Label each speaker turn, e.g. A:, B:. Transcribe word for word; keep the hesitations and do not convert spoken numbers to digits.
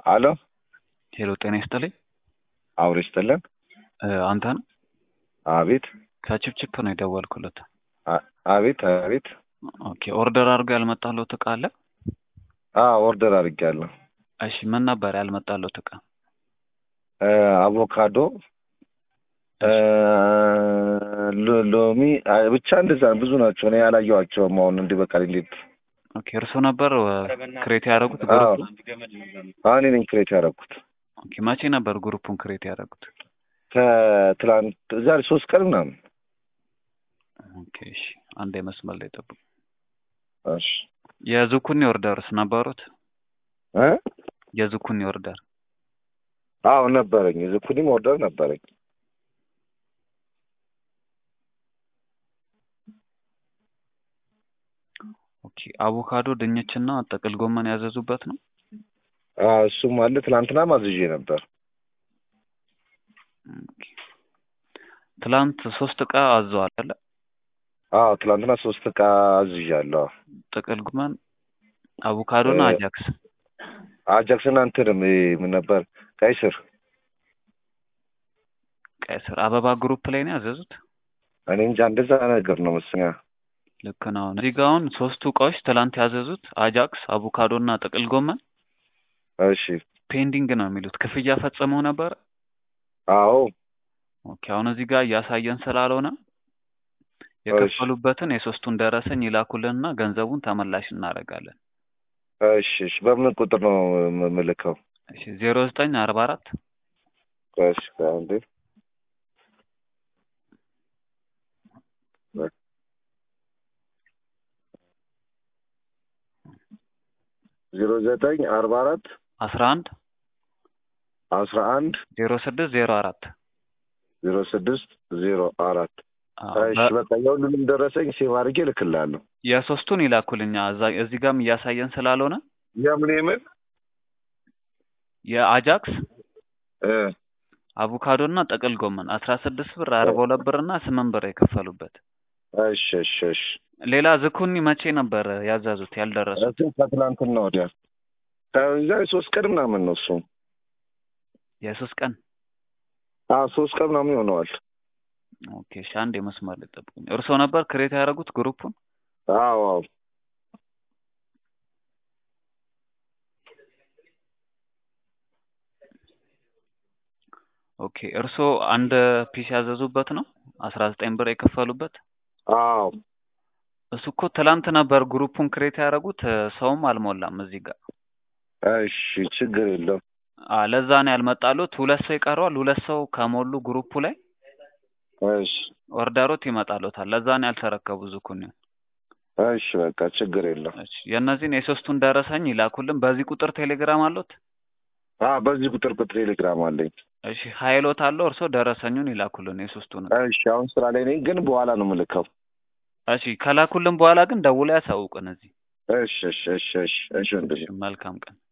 A: አሎ
B: ሄሎ ጤና ይስጥልኝ።
A: አውሪ ይስጥልን።
B: አንተ ነህ?
A: አቤት።
B: ከችፕችፕ ነው የደወልኩለት።
A: አ- አቤት አቤት።
B: ኦኬ ኦርደር አድርገው ያልመጣልዎት እቃ አለ?
A: አዎ ኦርደር አድርጌያለሁ።
B: እሺ ምን ነበር ያልመጣልዎት እቃ?
A: እ አቮካዶ እ
B: እሺ
A: ሎ- ሎሚ አይ ብቻ እንደዛ ብዙ ናቸው። እኔ ያላየኋቸውም አሁን እንዲህ በቃ ሊት
B: ኦኬ እርሶ ነበር ክሬት ያደረጉት
A: አዎ
B: ግሩፕ?
A: እኔ ነኝ ክሬት ያደረኩት
B: ኦኬ መቼ ነበር ግሩፑን ክሬት ያደረጉት?
A: ከትላንት ዛሬ ሶስት ቀን ምናምን።
B: ኦኬ እሺ አንዴ መስመር ላይ ጠብቁ።
A: እሺ
B: የዙኩኒ ኦርደርስ ነበሩት?
A: እ
B: የዙኩኒ ኦርደር
A: አዎ ነበረኝ። የዝኩኒም ኦርደር ነበረኝ።
B: ኦኬ አቮካዶ ድንችና ጥቅል ጎመን ያዘዙበት ነው?
A: አዎ እሱም አለ። ትላንትና አዝዤ ነበር።
B: ኦኬ ትላንት ሶስት እቃ አዘዋል አይደል?
A: አዎ ትላንትና ሶስት ዕቃ አዝዣለሁ።
B: ጥቅል ጎመን፣ አቮካዶና
A: እ
B: አጃክስ።
A: አጃክስና እንትንም ይሄ ምን ነበር ቀይ ስር።
B: ቀይ ስር አበባ ግሩፕ ላይ ነው ያዘዙት?
A: እኔ እንጃ እንደዛ ነገር ነው መሰለኝ።
B: ልክ ነው። እዚህ ጋር አሁን ሶስቱ እቃዎች ትላንት ያዘዙት አጃክስ፣ አቮካዶና ጥቅል ጎመን
A: እሺ
B: ፔንዲንግ ነው የሚሉት። ክፍያ ፈጽመው ነበር?
A: አዎ
B: ኦኬ አሁን እዚህ ጋር እያሳየን ስላልሆነ የከፈሉበትን የሶስቱን ደረሰኝ ይላኩልንና ገንዘቡን ተመላሽ እናደርጋለን።
A: እሺ እሺ። በምን ቁጥር ነው የምልከው?
B: እሺ ዜሮ ዘጠኝ አርባ አራት
A: እሺ አንዴ ዜሮ ዘጠኝ አርባ አራት
B: አስራ አንድ
A: አስራ አንድ
B: ዜሮ ስድስት ዜሮ አራት
A: ዜሮ ስድስት ዜሮ አራት እሺ በቃ የሁሉንም ደረሰኝ ሴቭ አድርጌ እልክልሃለሁ።
B: የሶስቱን ይላኩልኛ። እዛ እዚህ ጋርም እያሳየን ስላልሆነ
A: የምን የምን
B: የአጃክስ
A: እ
B: አቮካዶና ጥቅል ጎመን አስራ ስድስት ብር አርባ ሁለት ብርና ስምንት ብር የከፈሉበት።
A: እሺ እሺ እሺ።
B: ሌላ ዝኩኒ መቼ ነበር ያዛዙት ያልደረሱት?
A: እሱ ከትላንትና ወዲያ ከዛሬ ሶስት ቀን ምናምን ነው እሱ።
B: የሶስት ቀን
A: አዎ ሶስት ቀን ምናምን ይሆነዋል።
B: ኦኬ እሺ አንዴ መስመር ላይ ጠብቁኝ። እርሶ ነበር ክሬት ያደረጉት ግሩፑን?
A: አዎ አዎ
B: ኦኬ እርሶ አንድ ፒስ ያዘዙበት ነው አስራ ዘጠኝ ብር የከፈሉበት?
A: አዎ
B: እሱ እኮ ትላንት ነበር ግሩፑን ክሬት ያደረጉት፣ ሰውም አልሞላም እዚህ ጋር።
A: እሺ ችግር የለውም።
B: አ ለዛ ነው ያልመጣሉት። ሁለት ሰው ይቀረዋል። ሁለት ሰው ከሞሉ ግሩፑ ላይ
A: እሺ
B: ኦርደሮት ይመጣሉታል። ለዛ ነው ያልተረከቡ ዝኩኒ።
A: እሺ በቃ ችግር የለውም።
B: እሺ የእነዚህን የሶስቱን ደረሰኝ ይላኩልን። በዚህ ቁጥር ቴሌግራም አሉት?
A: አዎ በዚህ ቁጥር ቁጥር ቴሌግራም አለኝ።
B: እሺ ሀይሎት አለው። እርሶ ደረሰኙን ይላኩልን የሶስቱን።
A: እሺ አሁን ስራ ላይ ነኝ ግን በኋላ ነው የምልከው።
B: እሺ ከላኩልን በኋላ ግን ደውለው ያሳውቁን እዚህ።
A: እሺ እሺ እሺ እሺ እሺ።
B: መልካም ቀን።